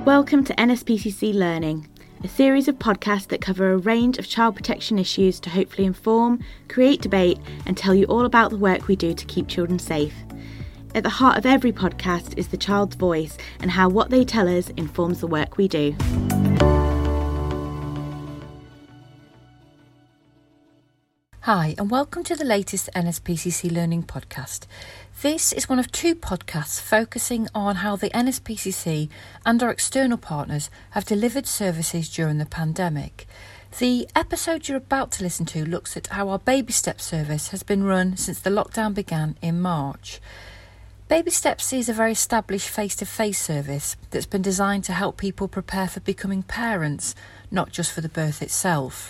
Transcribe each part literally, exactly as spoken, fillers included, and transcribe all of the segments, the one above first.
Welcome to N S P C C Learning, a series of podcasts that cover a range of child protection issues to hopefully inform, create debate and tell you all about the work we do to keep children safe. At the heart of every podcast is the child's voice and how what they tell us informs the work we do. Hi and welcome to the latest N S P C C Learning podcast. This is one of two podcasts focusing on how the N S P C C and our external partners have delivered services during the pandemic. The episode you're about to listen to looks at how our Baby Steps service has been run since the lockdown began in March. Baby Steps is a very established face-to-face service that's been designed to help people prepare for becoming parents, not just for the birth itself.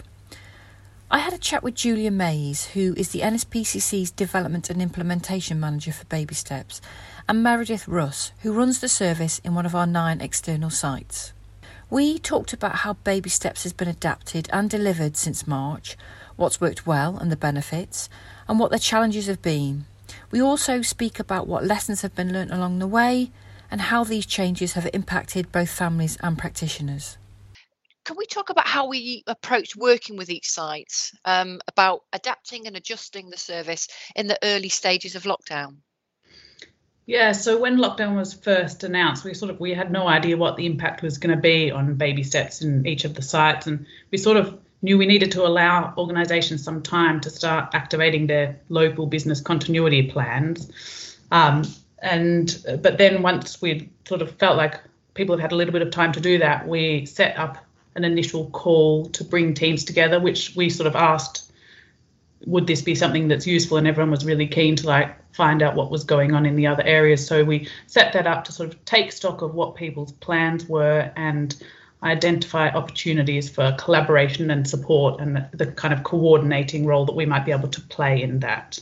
I had a chat with Julia Mays, who is the N S P C C's Development and Implementation Manager for Baby Steps, and Meredith Russ, who runs the service in one of our nine external sites. We talked about how Baby Steps has been adapted and delivered since March, what's worked well and the benefits, and what the challenges have been. We also speak about what lessons have been learnt along the way and how these changes have impacted both families and practitioners. Can we talk about how we approach working with each site, um, about adapting and adjusting the service in the early stages of lockdown? Yeah, so when lockdown was first announced, we sort of we had no idea what the impact was going to be on Baby Steps in each of the sites, and we sort of knew we needed to allow organisations some time to start activating their local business continuity plans. Um, and but then once we sort of felt like people had had a little bit of time to do that, we set up an initial call to bring teams together, which we sort of asked, would this be something that's useful? And everyone was really keen to like find out what was going on in the other areas. So we set that up to sort of take stock of what people's plans were and identify opportunities for collaboration and support and the, the kind of coordinating role that we might be able to play in that.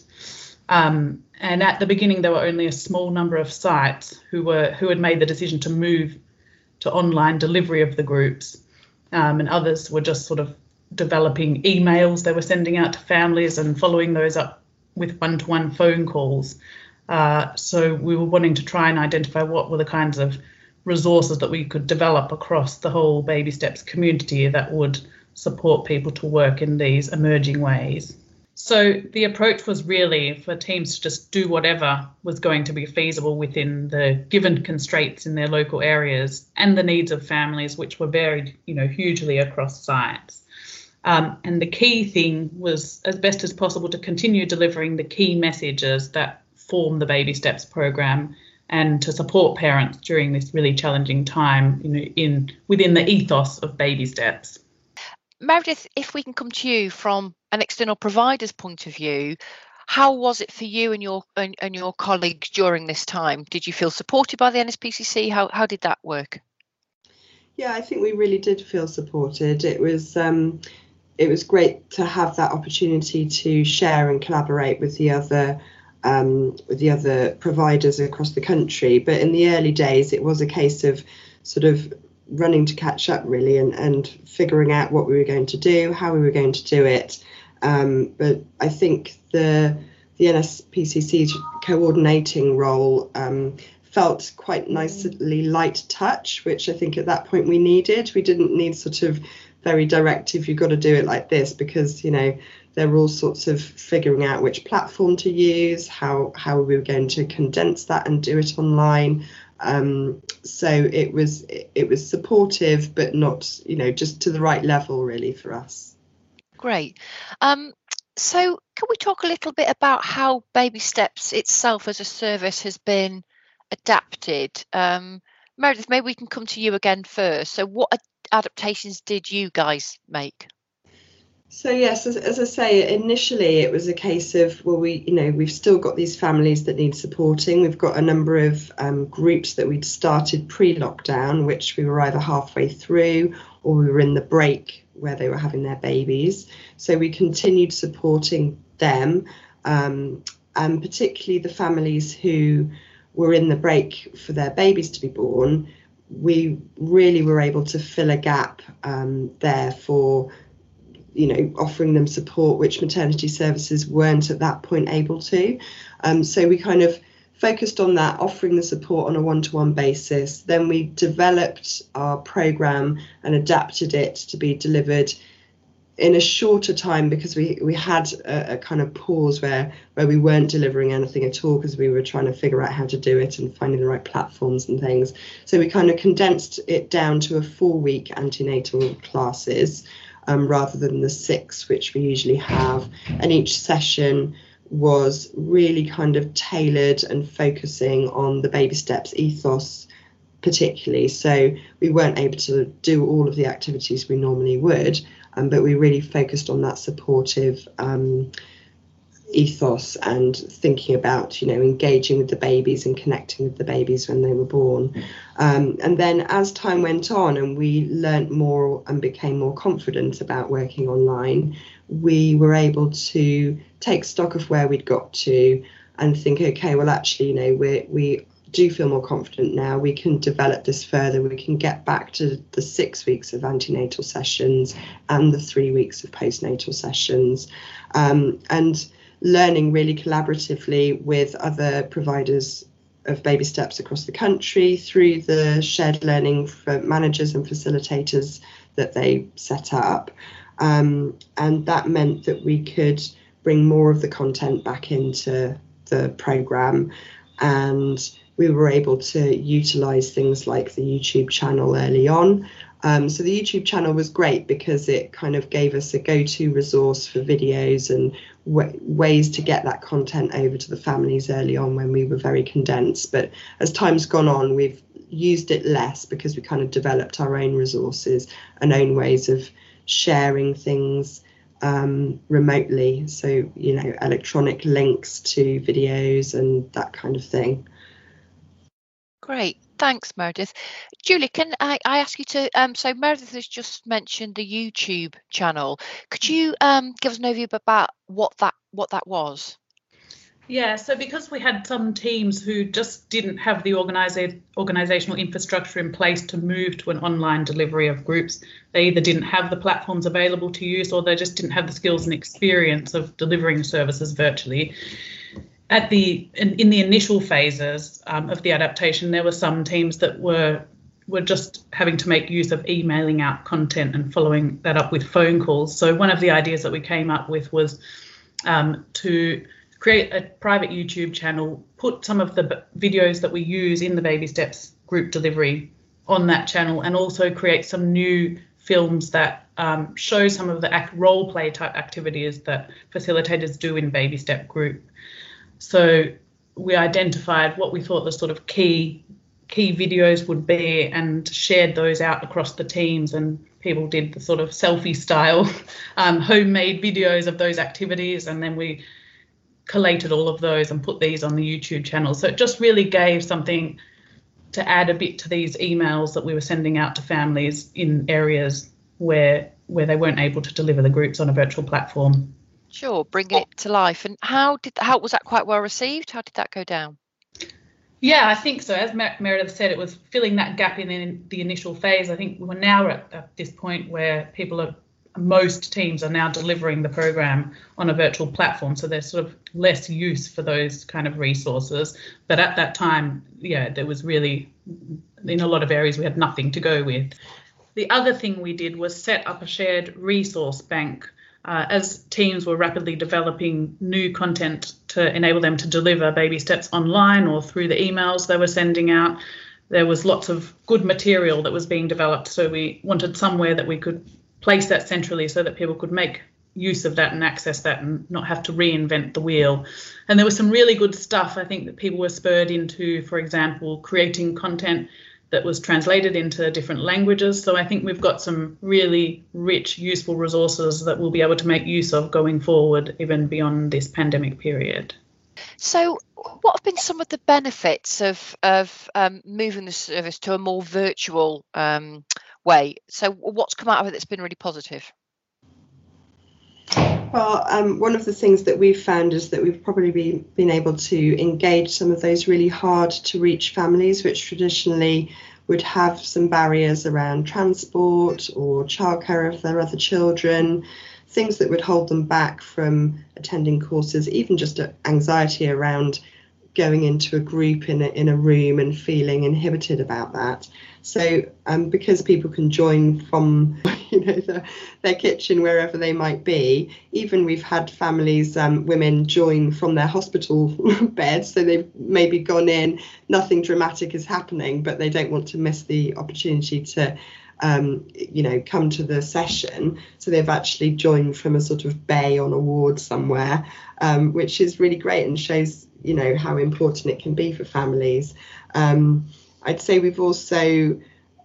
Um, and at the beginning, there were only a small number of sites who were who had made the decision to move to online delivery of the groups. Um, and others were just sort of developing emails they were sending out to families and following those up with one-to-one phone calls. Uh, so we were wanting to try and identify what were the kinds of resources that we could develop across the whole Baby Steps community that would support people to work in these emerging ways. So the approach was really for teams to just do whatever was going to be feasible within the given constraints in their local areas and the needs of families, which were varied, you know, hugely across sites. Um, and the key thing was, as best as possible, to continue delivering the key messages that form the Baby Steps program and to support parents during this really challenging time, you know, in within the ethos of Baby Steps. Meredith, if we can come to you from an external provider's point of view, how was it for you and your and, and your colleagues during this time? Did you feel supported by the N S P C C? How how did that work? Yeah, I think we really did feel supported. It was um, it was great to have that opportunity to share and collaborate with the other um, with the other providers across the country. But in the early days, it was a case of sort of running to catch up really and, and figuring out what we were going to do, how we were going to do it. Um, but I think the the N S P C C's coordinating role um, felt quite nicely light touch, which I think at that point we needed. We didn't need sort of very directive, you've got to do it like this, because, you know, there were all sorts of figuring out which platform to use, how, how we were going to condense that and do it online. Um, so it was it was supportive, but not, you know, just to the right level really for us. Great. Um, so can we talk a little bit about how Baby Steps itself as a service has been adapted? Um, Meredith, maybe we can come to you again first. So what ad- adaptations did you guys make? So yes, as, as I say, initially it was a case of, well, we, you know, we've still got these families that need supporting. We've got a number of um, groups that we'd started pre-lockdown, which we were either halfway through or we were in the break where they were having their babies. So we continued supporting them, um, and particularly the families who were in the break for their babies to be born. We really were able to fill a gap um, there for, you know, offering them support which maternity services weren't at that point able to. Um, so we kind of focused on that, offering the support on a one-to-one basis. Then we developed our programme and adapted it to be delivered in a shorter time, because we we had a, a kind of pause where where we weren't delivering anything at all, because we were trying to figure out how to do it and finding the right platforms and things. So we kind of condensed it down to a four-week antenatal classes, um, rather than the six which we usually have, and each session was really kind of tailored and focusing on the Baby Steps ethos particularly. So we weren't able to do all of the activities we normally would, um, but we really focused on that supportive um, ethos and thinking about, you know, engaging with the babies and connecting with the babies when they were born. Um, and then as time went on and we learnt more and became more confident about working online, we were able to take stock of where we'd got to and think, okay, well, actually, you know, we we do feel more confident now. We can develop this further. We can get back to the six weeks of antenatal sessions and the three weeks of postnatal sessions, um, and learning really collaboratively with other providers of Baby Steps across the country through the shared learning for managers and facilitators that they set up. Um, and that meant that we could bring more of the content back into the programme, and we were able to utilise things like the YouTube channel early on. Um, so the YouTube channel was great because it kind of gave us a go-to resource for videos and w- ways to get that content over to the families early on when we were very condensed. But as time's gone on, we've used it less because we kind of developed our own resources and own ways of sharing things um, remotely. So, you know, electronic links to videos and that kind of thing. Great. Thanks, Meredith. Julie, can I, I ask you to, um, so Meredith has just mentioned the YouTube channel. Could you um, give us an overview about what that what that was? Yeah, so because we had some teams who just didn't have the organisa- organisational infrastructure in place to move to an online delivery of groups, they either didn't have the platforms available to use or they just didn't have the skills and experience of delivering services virtually. At the in, in the initial phases um, of the adaptation, there were some teams that were were just having to make use of emailing out content and following that up with phone calls. So one of the ideas that we came up with was um, to create a private YouTube channel, put some of the b- videos that we use in the Baby Steps group delivery on that channel, and also create some new films that um, show some of the act role play type activities that facilitators do in Baby Step group. So we identified what we thought the sort of key key videos would be and shared those out across the teams, and people did the sort of selfie style um, homemade videos of those activities, and then we collated all of those and put these on the YouTube channel. So it just really gave something to add a bit to these emails that we were sending out to families in areas where where they weren't able to deliver the groups on a virtual platform. Sure, bring it to life. And how did how was that quite well received? How did that go down? Yeah, I think so. As Mer- Meredith said, it was filling that gap in, in the initial phase. I think we're now at, at this point where people are, most teams are now delivering the program on a virtual platform. So there's sort of less use for those kind of resources. But at that time, yeah, there was really, in a lot of areas, we had nothing to go with. The other thing we did was set up a shared resource bank. Uh, as teams were rapidly developing new content to enable them to deliver Baby Steps online or through the emails they were sending out, there was lots of good material that was being developed. So we wanted somewhere that we could place that centrally so that people could make use of that and access that and not have to reinvent the wheel. And there was some really good stuff, I think, that people were spurred into, for example, creating content that was translated into different languages. So I think we've got some really rich, useful resources that we'll be able to make use of going forward, even beyond this pandemic period. So what have been some of the benefits of, of um, moving the service to a more virtual um, way? So what's come out of it that's been really positive? Well, um, one of the things that we've found is that we've probably be, been able to engage some of those really hard to reach families, which traditionally would have some barriers around transport or childcare of their other children, things that would hold them back from attending courses, even just anxiety around going into a group in a, in a room and feeling inhibited about that. So um, because people can join from, you know, the, their kitchen, wherever they might be, even we've had families, um, women join from their hospital bed. So they've maybe gone in, nothing dramatic is happening, but they don't want to miss the opportunity to, um, you know, come to the session. So they've actually joined from a sort of bay on a ward somewhere, um, which is really great and shows, you know, how important it can be for families. Um, I'd say we've also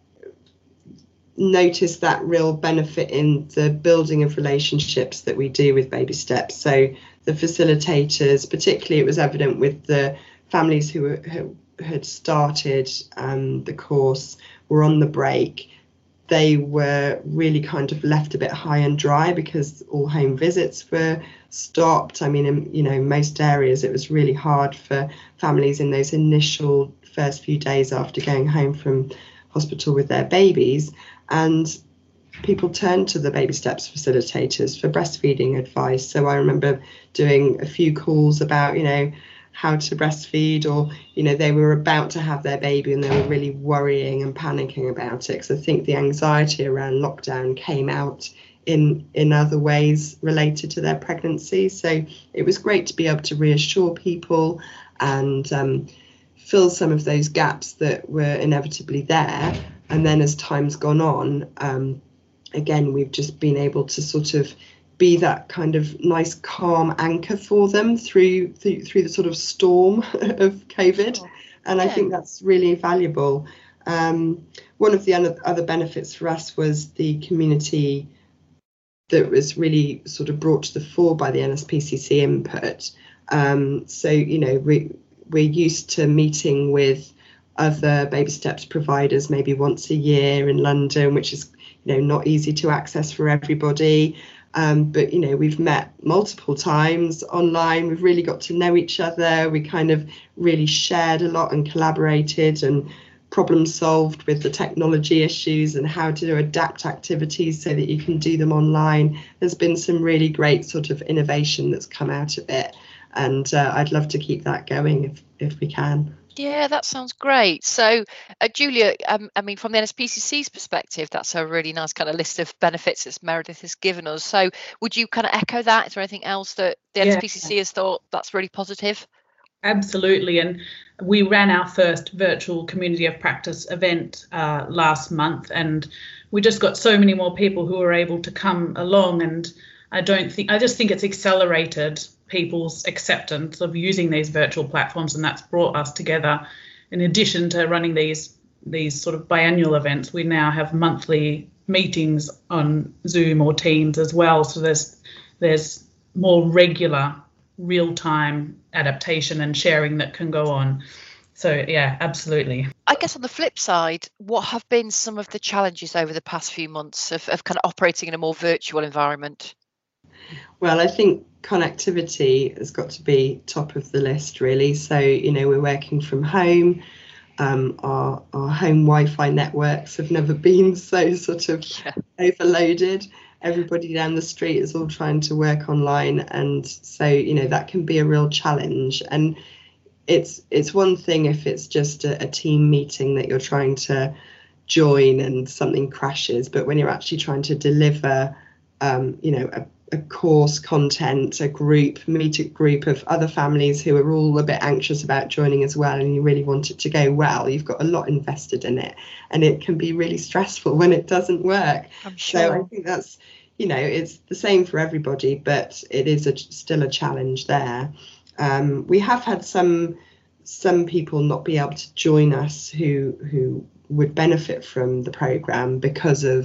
noticed that real benefit in the building of relationships that we do with Baby Steps. So the facilitators, particularly it was evident with the families who, were, who had started um, the course, were on the break. They were really kind of left a bit high and dry because all home visits were stopped. I mean, in, you know, most areas it was really hard for families in those initial first few days after going home from hospital with their babies, and people turned to the Baby Steps facilitators for breastfeeding advice. So I remember doing a few calls about, you know, how to breastfeed, or, you know, they were about to have their baby and they were really worrying and panicking about it. Because I think the anxiety around lockdown came out in in other ways related to their pregnancy. So it was great to be able to reassure people and um, fill some of those gaps that were inevitably there. And then as time's gone on, um, again, we've just been able to sort of be that kind of nice calm anchor for them through through, through the sort of storm of COVID. Sure. And yeah. I think that's really valuable. Um, one of the other benefits for us was the community that was really sort of brought to the fore by the N S P C C input. Um, so, you know, we, we're used to meeting with other Baby Steps providers maybe once a year in London, which is, you know, not easy to access for everybody. Um, but, you know, we've met multiple times online. We've really got to know each other. We kind of really shared a lot and collaborated and problem solved with the technology issues and how to adapt activities so that you can do them online. There's been some really great sort of innovation that's come out of it. And uh, I'd love to keep that going if, if we can. Yeah, that sounds great. So, uh, Julia, um, I mean, from the N S P C C's perspective, that's a really nice kind of list of benefits that Meredith has given us. So would you kind of echo that? Is there anything else that the yeah. N S P C C has thought that's really positive? Absolutely. And we ran our first virtual community of practice event uh, last month, and we just got so many more people who were able to come along. And I don't think, I just think it's accelerated people's acceptance of using these virtual platforms, and that's brought us together. In addition to running these these sort of biannual events, we now have monthly meetings on Zoom or Teams as well. So there's there's more regular real-time adaptation and sharing that can go on. So yeah, absolutely. I guess on the flip side, what have been some of the challenges over the past few months of, of kind of operating in a more virtual environment? Well, I think connectivity has got to be top of the list, really. So, you know, we're working from home. Um, our, our home Wi-Fi networks have never been so sort of yeah. overloaded. Everybody down the street is all trying to work online. And so, you know, that can be a real challenge. And it's it's one thing if it's just a, a team meeting that you're trying to join and something crashes. But when you're actually trying to deliver, um, you know, a a course content, a group, meet a group of other families who are all a bit anxious about joining as well, and you really want it to go well, you've got a lot invested in it, and it can be really stressful when it doesn't work. I'm sure. So I think that's, you know, it's the same for everybody, but it is a, still a challenge there. Um, we have had some some people not be able to join us who who would benefit from the programme because of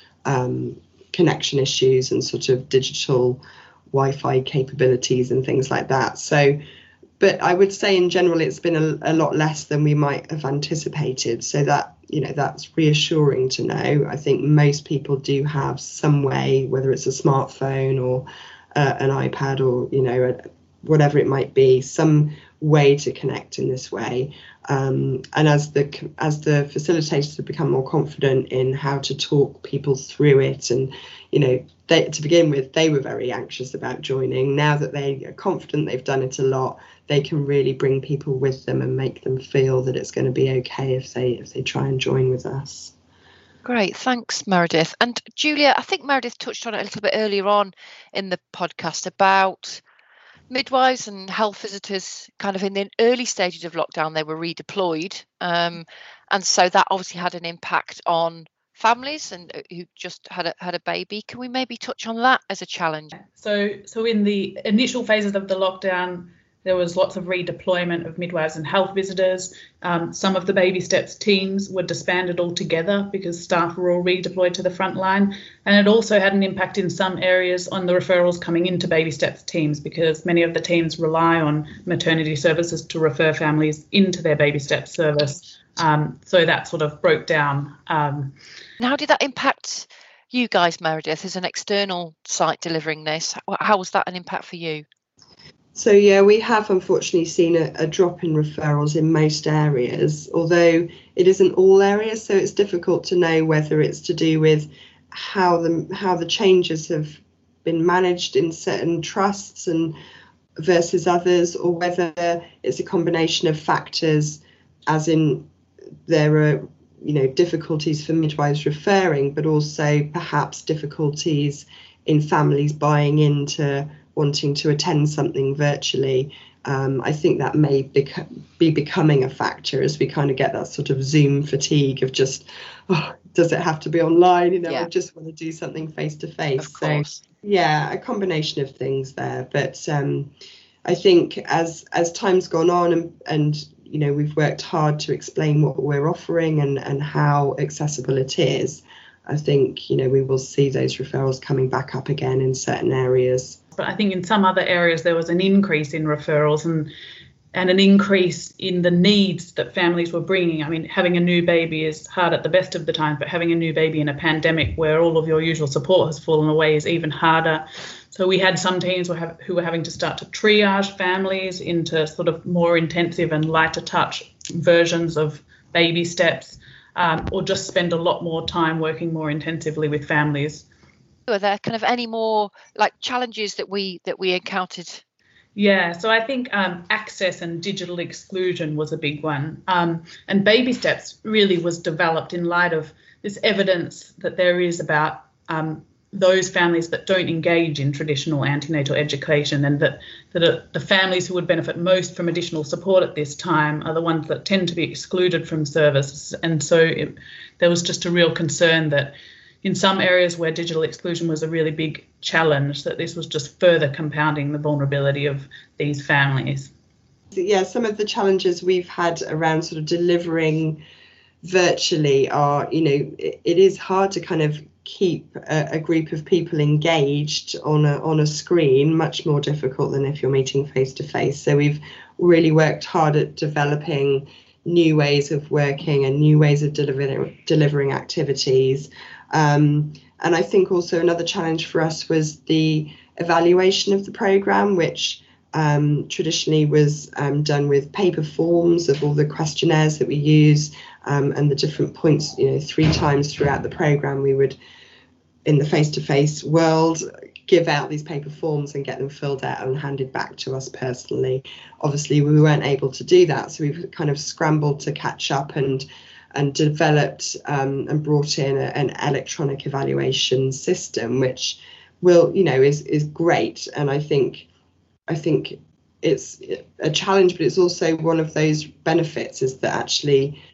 um, connection issues and sort of digital Wi-Fi capabilities and things like that. So, but I would say in general it's been a, a lot less than we might have anticipated. So that, you know, that's reassuring to know. I think most people do have some way, whether it's a smartphone or uh, an iPad or, you know, a, whatever it might be, some way to connect in this way. Um, and as the as the facilitators have become more confident in how to talk people through it, and you know, they, to begin with, they were very anxious about joining. Now that they are confident, they've done it a lot, they can really bring people with them and make them feel that it's going to be okay if they if they try and join with us. Great, thanks, Meredith. And Julia, I think Meredith touched on it a little bit earlier on in the podcast about midwives and health visitors. Kind of in the early stages of lockdown, they were redeployed, um, and so that obviously had an impact on families and who just had a had a baby. Can we maybe touch on that as a challenge? So, so in the initial phases of the lockdown, there was lots of redeployment of midwives and health visitors. Um, some of the Baby Steps teams were disbanded altogether because staff were all redeployed to the front line. And it also had an impact in some areas on the referrals coming into Baby Steps teams, because many of the teams rely on maternity services to refer families into their Baby Steps service. Um, so that sort of broke down. Um, and how did that impact you guys, Meredith, as an external site delivering this? How was that an impact for you? So yeah, we have unfortunately seen a, a drop in referrals in most areas, although it isn't all areas, so it's difficult to know whether it's to do with how the how the changes have been managed in certain trusts and versus others, or whether it's a combination of factors, as in there are, you know, difficulties for midwives referring, but also perhaps difficulties in families buying into wanting to attend something virtually. Um, I think that may bec- be becoming a factor as we kind of get that sort of Zoom fatigue of just, oh, does it have to be online? You know, yeah. I just want to do something face to face. Of course. So, yeah, a combination of things there. But um, I think as as time's gone on and, and, you know, we've worked hard to explain what we're offering and, and how accessible it is, I think, you know, we will see those referrals coming back up again in certain areas. But I think in some other areas there was an increase in referrals and and an increase in the needs that families were bringing. I mean, having a new baby is hard at the best of the times, but having a new baby in a pandemic where all of your usual support has fallen away is even harder. So we had some teams who, have, who were having to start to triage families into sort of more intensive and lighter touch versions of Baby Steps, um, or just spend a lot more time working more intensively with families. Are there kind of any more like challenges that we that we encountered? Yeah, so I think um, access and digital exclusion was a big one. Um, and Baby Steps really was developed in light of this evidence that there is about um, those families that don't engage in traditional antenatal education, and that, that are the families who would benefit most from additional support at this time are the ones that tend to be excluded from services. And so it, there was just a real concern that in some areas where digital exclusion was a really big challenge, that this was just further compounding the vulnerability of these families. Yeah, some of the challenges we've had around sort of delivering virtually are, you know, it, it is hard to kind of keep a, a group of people engaged on a on a screen, much more difficult than if you're meeting face to face. So we've really worked hard at developing new ways of working and new ways of delivering delivering activities. Um, and I think also another challenge for us was the evaluation of the programme, which um, traditionally was um, done with paper forms of all the questionnaires that we use, um, and the different points, you know, three times throughout the programme we would, in the face-to-face world, give out these paper forms and get them filled out and handed back to us personally. Obviously, we weren't able to do that, so we've kind of scrambled to catch up and and developed um, and brought in a, an electronic evaluation system, which will, you know, is is great. And I think I think it's a challenge, but it's also one of those benefits, is that actually,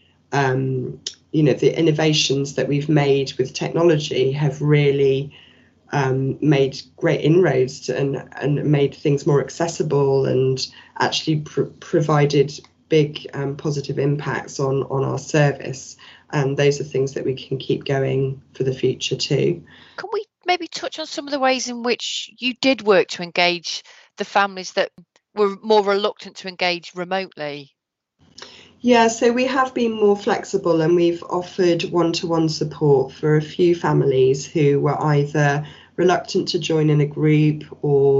um, you know, the innovations that we've made with technology have really um, made great inroads to, and and made things more accessible, and actually pr- provided big um, positive impacts on on our service. And those are things that we can keep going for the future too. Can we maybe touch on some of the ways in which you did work to engage the families that were more reluctant to engage remotely? Yeah, so we have been more flexible, and we've offered one-to-one support for a few families who were either reluctant to join in a group or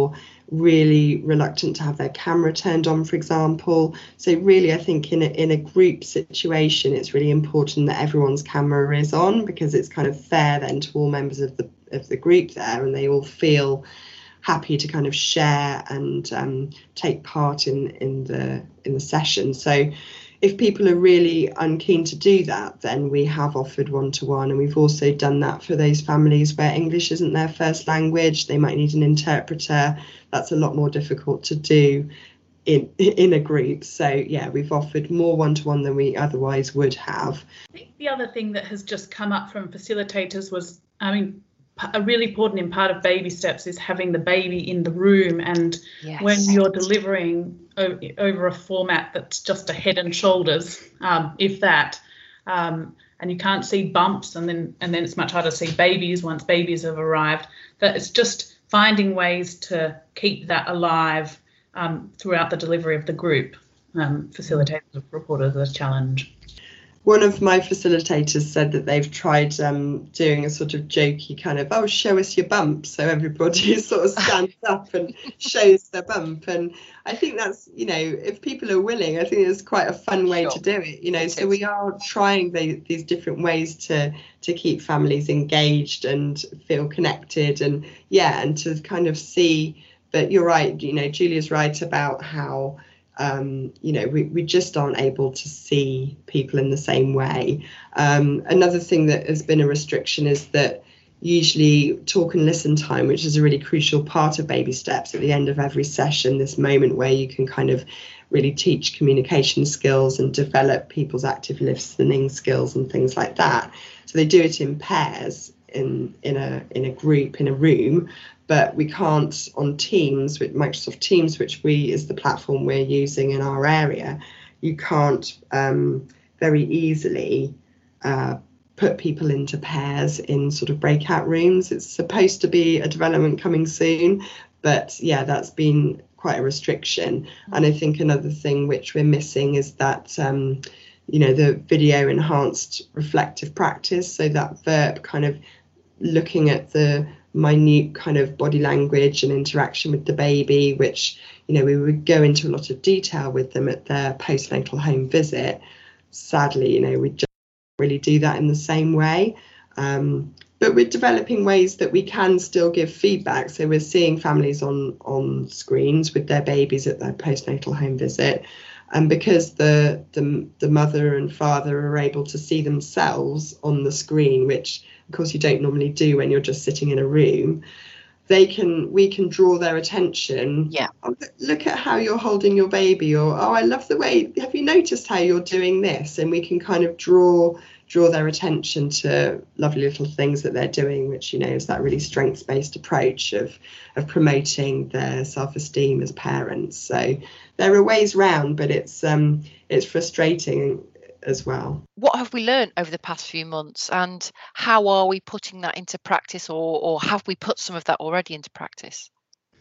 really reluctant to have their camera turned on, for example. So really, I think in a, in a group situation, it's really important that everyone's camera is on, because it's kind of fair then to all members of the of the group there, and they all feel happy to kind of share and um, take part in in the in the session. So if people are really unkeen to do that, then we have offered one-to-one, and we've also done that for those families where English isn't their first language. They might need an interpreter. That's a lot more difficult to do in in a group. So yeah, we've offered more one-to-one than we otherwise would have. I think the other thing that has just come up from facilitators was, I mean, a really important part of baby steps is having the baby in the room, and yes. when you're delivering o- over a format that's just a head and shoulders, um, if that, um, and you can't see bumps, and then and then it's much harder to see babies once babies have arrived, that it's just finding ways to keep that alive um, throughout the delivery of the group. Um, facilitators have reported as a challenge. One of my facilitators said that they've tried um, doing a sort of jokey kind of, oh, show us your bump. So everybody sort of stands up and shows their bump. And I think that's, you know, if people are willing, I think it's quite a fun way sure. to do it, you know. It so is. We are trying the, these different ways to to keep families engaged and feel connected, and yeah, and to kind of see. But you're right, you know, Julia's right about how Um, you know, we, we just aren't able to see people in the same way. Um, another thing that has been a restriction is that usually talk and listen time, which is a really crucial part of baby steps at the end of every session, this moment where you can kind of really teach communication skills and develop people's active listening skills and things like that. So they do it in pairs in in a in a group in a room. But we can't on Teams, with Microsoft Teams, which we is the platform we're using in our area, you can't um, very easily uh, put people into pairs in sort of breakout rooms. It's supposed to be a development coming soon, but yeah, that's been quite a restriction. And I think another thing which we're missing is that, um, you know, the video enhanced reflective practice. So that V E R P kind of looking at the minute kind of body language and interaction with the baby, which, you know, we would go into a lot of detail with them at their postnatal home visit. Sadly, you know, we just don't really do that in the same way. Um, but we're developing ways that we can still give feedback. So we're seeing families on, on screens with their babies at their postnatal home visit. And because the, the the mother and father are able to see themselves on the screen, which of course you don't normally do when you're just sitting in a room, they can we can draw their attention. Yeah. Oh, look at how you're holding your baby, or oh, I love the way, have you noticed how you're doing this? And we can kind of draw draw their attention to lovely little things that they're doing, which, you know, is that really strengths-based approach of of promoting their self-esteem as parents. So there are ways round, but it's um it's frustrating as well. What have we learned over the past few months, and how are we putting that into practice, or or have we put some of that already into practice?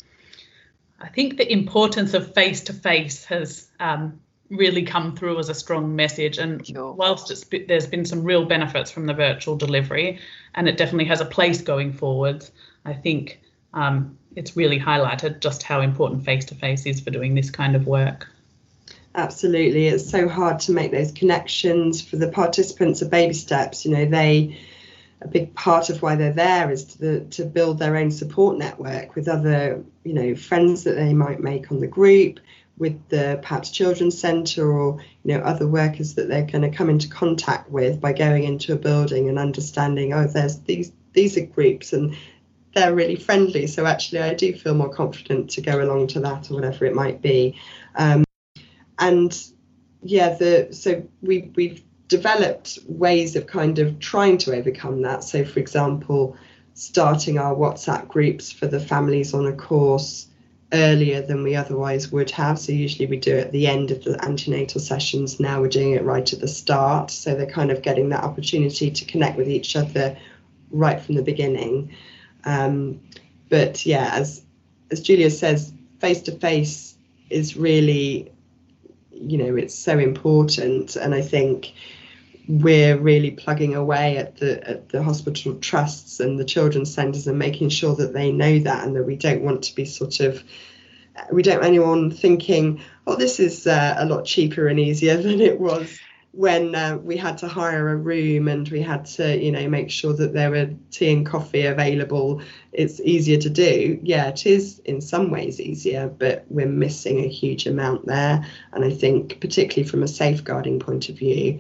I think the importance of face-to-face has um, really come through as a strong message, and sure. whilst it's, there's been some real benefits from the virtual delivery, and it definitely has a place going forwards, I think um, it's really highlighted just how important face-to-face is for doing this kind of work. Absolutely, it's so hard to make those connections for the participants of baby steps. You know, they a big part of why they're there is to to build their own support network with other, you know, friends that they might make on the group, with the perhaps children's centre, or, you know, other workers that they're going to come into contact with by going into a building and understanding, oh, there's these these are groups and they're really friendly, so actually I do feel more confident to go along to that, or whatever it might be. Um, and yeah, the so we we've developed ways of kind of trying to overcome that. So, for example, starting our WhatsApp groups for the families on a course earlier than we otherwise would have. So usually we do it at the end of the antenatal sessions. Now we're doing it right at the start. So they're kind of getting that opportunity to connect with each other right from the beginning. Um, but yeah, as as Julia says, face-to-face is really, you know, it's so important. And I think we're really plugging away at the at the hospital trusts and the children's centres and making sure that they know that, and that we don't want to be sort of we don't want anyone thinking, oh, this is uh, a lot cheaper and easier than it was when uh, we had to hire a room and we had to, you know, make sure that there were tea and coffee available. It's easier to do. Yeah, it is in some ways easier, but we're missing a huge amount there. And I think particularly from a safeguarding point of view,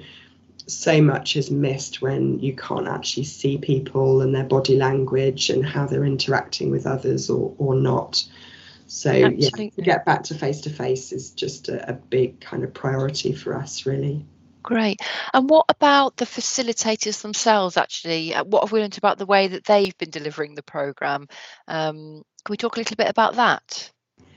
so much is missed when you can't actually see people and their body language and how they're interacting with others or, or not. So Absolutely. yeah, to get back to face-to-face is just a, a big kind of priority for us, really. Great. And what about the facilitators themselves, actually? What have we learned about the way that they've been delivering the programme? Um, can we talk a little bit about that?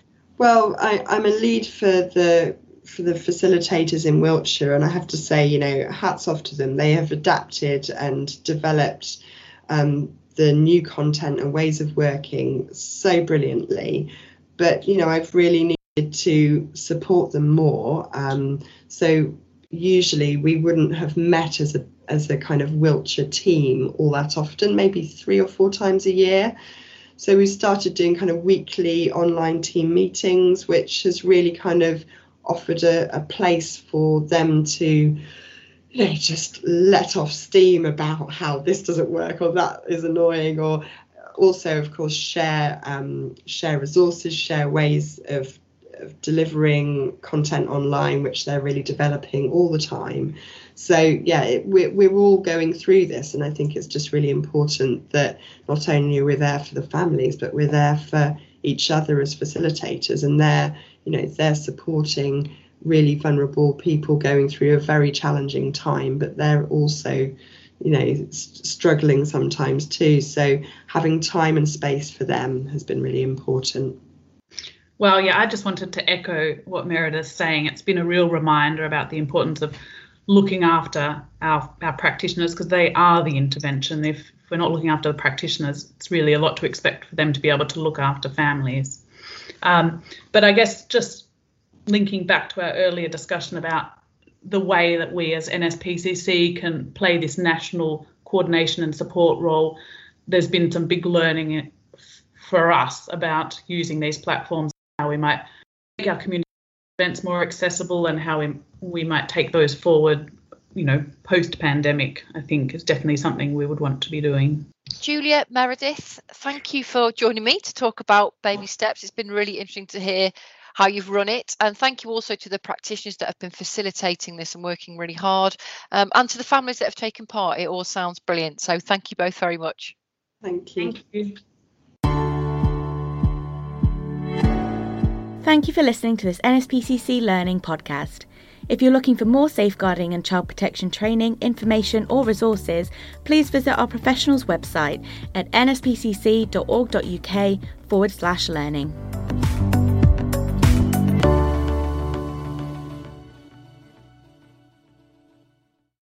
Well, I, I'm a lead for the for the facilitators in Wiltshire, and I have to say, you know, hats off to them. They have adapted and developed um, the new content and ways of working so brilliantly. But, you know, I've really needed to support them more. Um, so usually we wouldn't have met as a as a kind of Wiltshire team all that often, maybe three or four times a year. So we started doing kind of weekly online team meetings, which has really kind of offered a, a place for them to, you know, just let off steam about how this doesn't work or that is annoying, or also, of course, share um, share resources, share ways of, of delivering content online, which they're really developing all the time. So yeah, it, we're, we're all going through this, and I think it's just really important that not only are we there for the families, but we're there for each other as facilitators, and they're, you know, they're supporting really vulnerable people going through a very challenging time, but they're also, you know, s- struggling sometimes too. So having time and space for them has been really important. Well, yeah, I just wanted to echo what Meredith's saying. It's been a real reminder about the importance of looking after our, our practitioners, because they are the intervention. If, if we're not looking after the practitioners, it's really a lot to expect for them to be able to look after families. Um, but I guess just linking back to our earlier discussion about the way that we as N S P C C can play this national coordination and support role, there's been some big learning for us about using these platforms, how we might make our community events more accessible and how we, we might take those forward, you know, post-pandemic. I think is definitely something we would want to be doing. Julia, Meredith, thank you for joining me to talk about Baby Steps. It's been really interesting to hear how you've run it, and thank you also to the practitioners that have been facilitating this and working really hard, um, and to the families that have taken part. It all sounds brilliant, so thank you both very much. Thank you. Thank you. Thank you for listening to this N S P C C Learning podcast. If you're looking for more safeguarding and child protection training, information or resources, please visit our professionals website at nspcc.org.uk forward slash learning.